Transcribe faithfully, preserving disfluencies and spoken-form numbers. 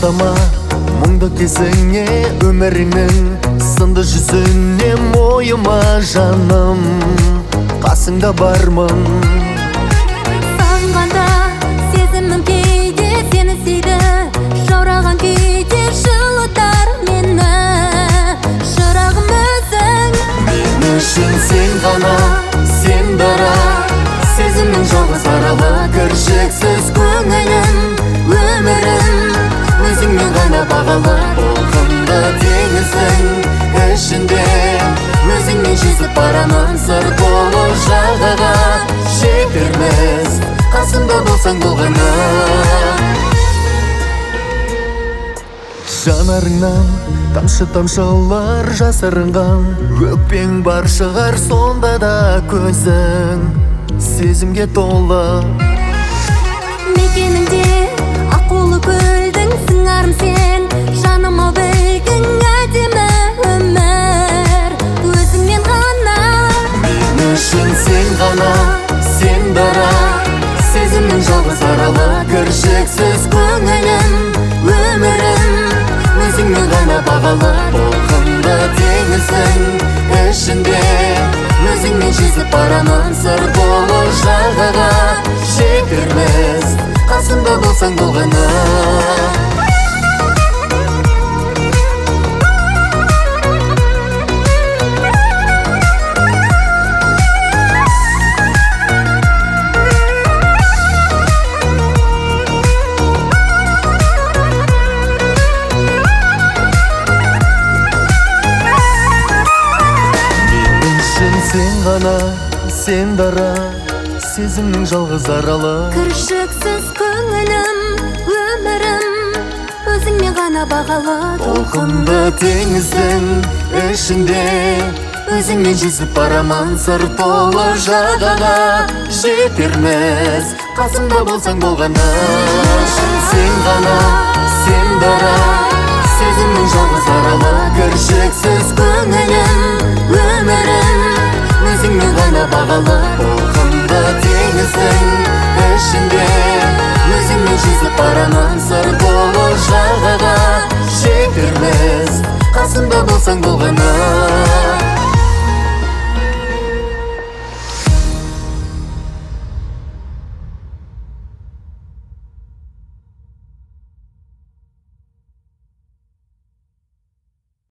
Алдама мұңды кезіңе, өміріңнің сынды жүзіне, мойыма жаным, қасыңда бармын. Сағынғанда сезімім кейде сені сүйді, жаураған күйде жылытар мені шырағым өзің. Мен үшін сен ғана, сен дара, сезімнің жалғыз аралы, кіршіксіз көңілім, өмірім өзіңмен ғана бағалы. Толқынды теңіздің ішінде өзіңмен жүзіп барамын, сыр толы жағаға жетерміз, қасымда болсаң болғаны. Жанарыңнан тамшы-тамшылар жасырынған, өкпең бар шығар сонда да көзің сезімге толы. Мекеніңде аққулы көлдің сыңарым сен, жаныма білгің әдемі өмір өзіңмен ғана. Мен үшін сен ғана, сен дара, сезімнің жалғыз аралы, кіршіксіз көңілім, өмірім өзіңмен ғана бағалы. Толқынды теңіздің ішінде өзіңмен жүзіп барамын, сыр толы жағаға жетерміз, қасымда болсаң болғаны. Сен ғана, сен дара, сезімнің жалғыз аралы, кіршіксіз көңілім, өмірім өзіңмен ғана бағалы. толқынды теңіздің ішінде өзіңмен жүзіп барамын, сыр толы жағаға жетерміз, қасымда болсаң болғаны. Сен ғана, сен дара, сезімнің жалғыз аралы, кіршіксіз көңілім, өмірім өзіңмен ғана бағалы. Толқынды теңіздің ішінде өзіңмен жүзіп барамын, сыр толы жағаға жетерміз, қасымда болсаң болғаны.